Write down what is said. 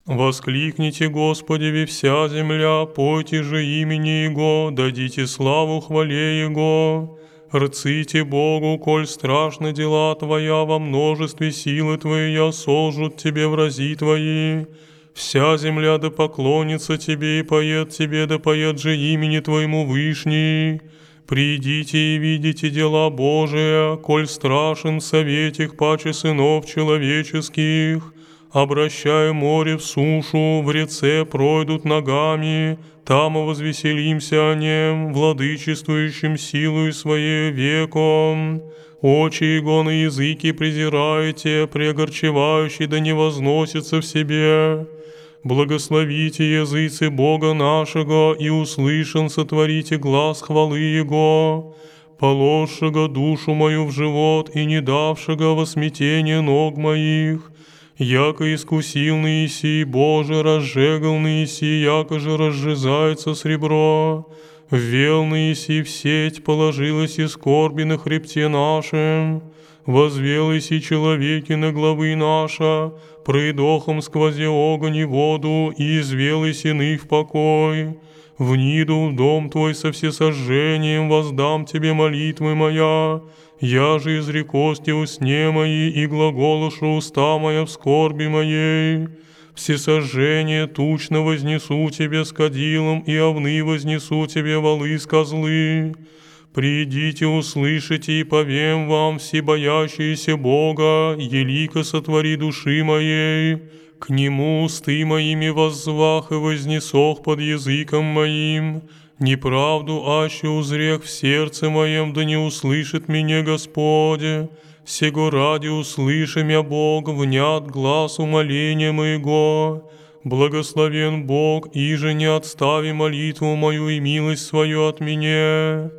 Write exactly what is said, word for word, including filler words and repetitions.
Воскликните, Господи, ви вся земля, пойте же имени Его, дадите славу хвале Его. Рците Богу, коль страшны дела Твоя, во множестве силы Твоя сожжут Тебе врази Твои. Вся земля да поклонится Тебе и поет Тебе, да поет же имени Твоему Вышний. Придите и видите дела Божия, коль страшен совет их паче сынов человеческих. Обращая море в сушу, в реце пройдут ногами, там и возвеселимся о нем, владычествующим силою своей веком. Очи его на языки презираете, преогорчевающий да не возносится в себе. Благословите языцы Бога нашего, и услышан сотворите глас хвалы Его, положшего душу мою в живот и не давшего во смятение ног моих. Яко искусил Иисий, Боже, разжегал Иисий, яко же разжизается сребро. Ввел Иисий в сеть, положилась и скорби на хребте нашем. Возвел Иисий человеки на главы наша, придохом сквозе огонь и воду, и извел Иисий в покой. Вниду в дом Твой со всесожжением воздам Тебе молитвы моя. Я же изрекости усне мои и глаголошу уста моя в скорби моей. Всесожжение тучно вознесу Тебе с кадилом, и овны вознесу Тебе валы с козлы. Придите, услышите и повем вам, всебоящиеся Бога, елико сотвори души моей. К Нему усты моими воззвах и вознесох под языком моим. Неправду аще узрех в сердце моем, да не услышит меня Господи. Сего ради услыши мя Бог, внят глас умоления моего. Благословен Бог, иже не отстави молитву мою и милость свою от меня.